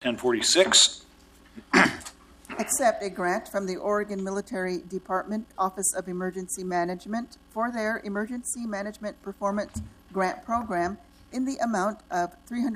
1046. Accept a grant from the Oregon Military Department Office of Emergency Management for their Emergency Management Performance Grant Program in the amount of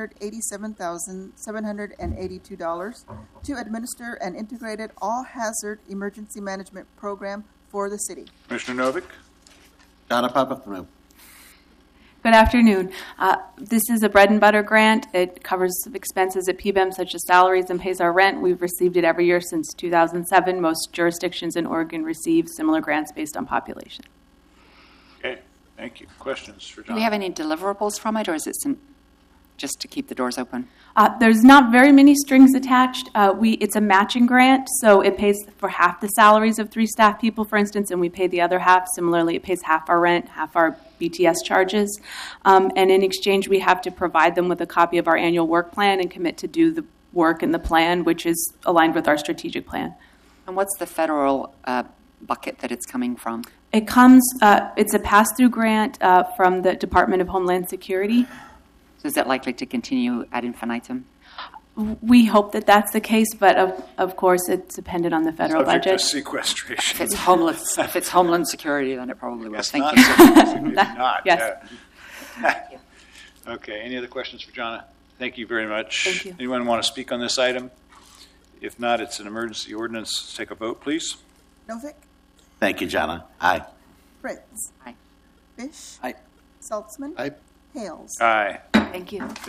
$387,782 to administer an integrated all-hazard emergency management program for the city. Commissioner Novick. Donna Papathrew. Good afternoon. This is a bread and butter grant. It covers expenses at PBEM such as salaries and pays our rent. We've received it every year since 2007. Most jurisdictions in Oregon receive similar grants based on population. Okay, thank you. Questions for Do John? we have any deliverables from it, or is it just to keep the doors open? There's not very many strings attached. It's a matching grant, so it pays for half the salaries of 3 staff people, for instance, and we pay the other half. Similarly, it pays half our rent, half our BTS charges. And in exchange, we have to provide them with a copy of our annual work plan and commit to do the work in the plan, which is aligned with our strategic plan. And what's the federal bucket that it's coming from? It comes, it's a pass-through grant from the Department of Homeland Security. So is that likely to continue ad infinitum? We hope that that's the case, but of course it's dependent on the federal Subject budget. to sequestration. If it's Homeland Security, then it probably will. It's Thank not you. subject to- not, Yes. yeah. Okay, any other questions for Jonna? Thank you very much. Thank you. Anyone want to speak on this item? If not, it's an emergency ordinance. Let's take a vote, please. Novick, Thank you, Jonna. Aye. Fritz, Aye. Fish, Aye. Saltzman, Aye. Hales. Aye. Thank you.